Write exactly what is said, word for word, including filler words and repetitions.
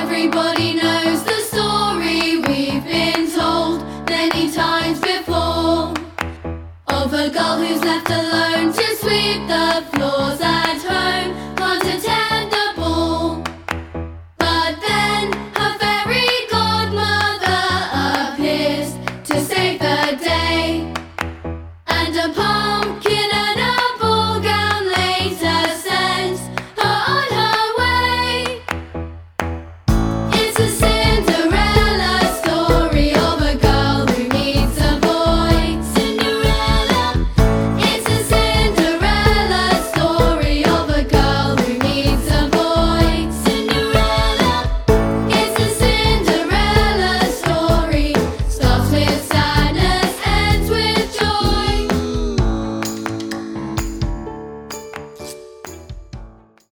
Everybody knows the story we've been told many times before, of a girl who's left alone to sweep the floors at home. Can't a